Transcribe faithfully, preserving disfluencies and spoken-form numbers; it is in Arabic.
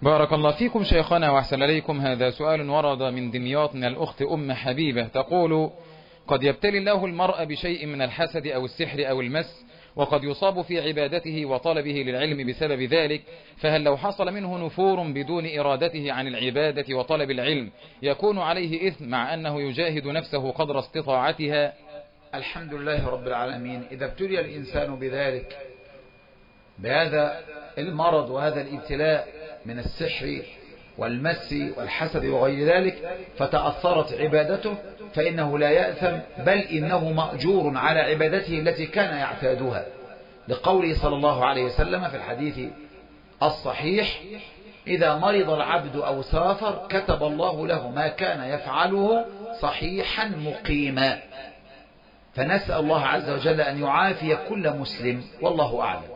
بارك الله فيكم شيخنا وأحسن إليكم. هذا سؤال ورد من دمياط من الأخت أم حبيبة تقول: قد يبتلي الله المرء بشيء من الحسد أو السحر أو المس، وقد يصاب في عبادته وطلبه للعلم بسبب ذلك، فهل لو حصل منه نفور بدون إرادته عن العبادة وطلب العلم يكون عليه إثم مع أنه يجاهد نفسه قدر استطاعتها؟ الحمد لله رب العالمين. إذا ابتلي الإنسان بذلك، بهذا المرض وهذا الابتلاء من السحر والمس والحسد وغير ذلك، فتأثرت عبادته، فإنه لا يأثم، بل إنه مأجور على عبادته التي كان يعتادها، لقوله صلى الله عليه وسلم في الحديث الصحيح: إذا مرض العبد أو سافر كتب الله له ما كان يفعله صحيحا مقيما. فنسأل الله عز وجل أن يعافي كل مسلم، والله أعلم.